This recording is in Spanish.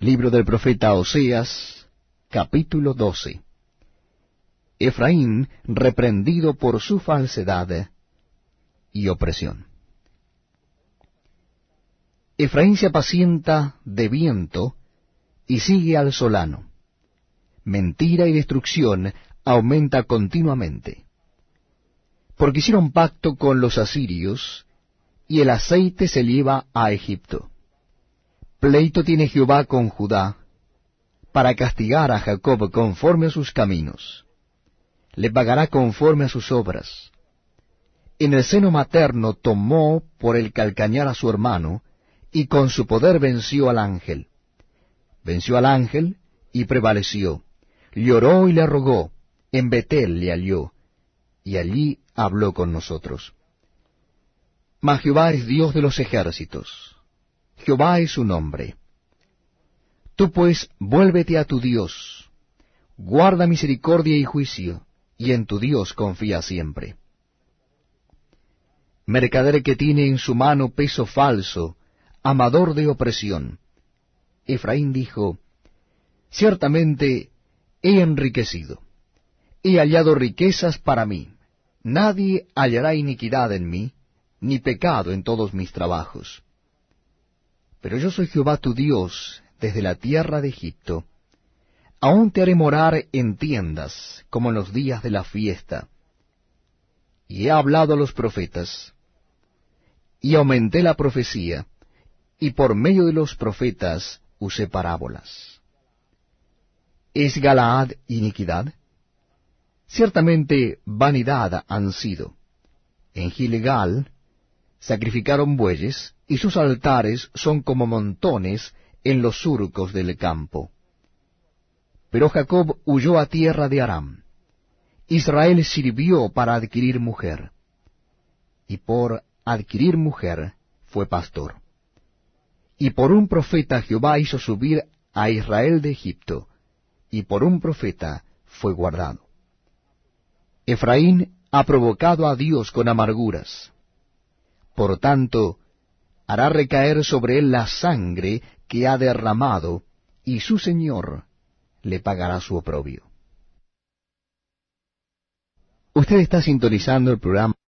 Libro del profeta Oseas, capítulo 12. Efraín reprendido por su falsedad y opresión. Efraín se apacienta de viento y sigue al solano. Mentira y destrucción aumenta continuamente. Porque hicieron pacto con los asirios, y el aceite se lleva a Egipto. Pleito tiene Jehová con Judá, para castigar a Jacob conforme a sus caminos. Le pagará conforme a sus obras. En el seno materno tomó por el calcañar a su hermano, y con su poder venció al ángel. Venció al ángel y prevaleció. Lloró y le rogó, en Betel le halló, y allí habló con nosotros. Mas Jehová es Dios de los ejércitos, Jehová es su nombre. Tú pues vuélvete a tu Dios, guarda misericordia y juicio, y en tu Dios confía siempre. Mercader que tiene en su mano peso falso, amador de opresión. Efraín dijo, ciertamente he enriquecido, he hallado riquezas para mí, nadie hallará iniquidad en mí, ni pecado en todos mis trabajos. Pero yo soy Jehová tu Dios desde la tierra de Egipto. Aún te haré morar en tiendas, como en los días de la fiesta. Y he hablado a los profetas, y aumenté la profecía, y por medio de los profetas usé parábolas. ¿Es Galaad iniquidad? Ciertamente vanidad han sido. En Gilgal sacrificaron bueyes, y sus altares son como montones en los surcos del campo. Pero Jacob huyó a tierra de Aram. Israel sirvió para adquirir mujer, y por adquirir mujer fue pastor. Y por un profeta Jehová hizo subir a Israel de Egipto, y por un profeta fue guardado. Efraín ha provocado a Dios con amarguras. Por tanto, hará recaer sobre él la sangre que ha derramado, y su Señor le pagará su oprobio. Usted está sintonizando el programa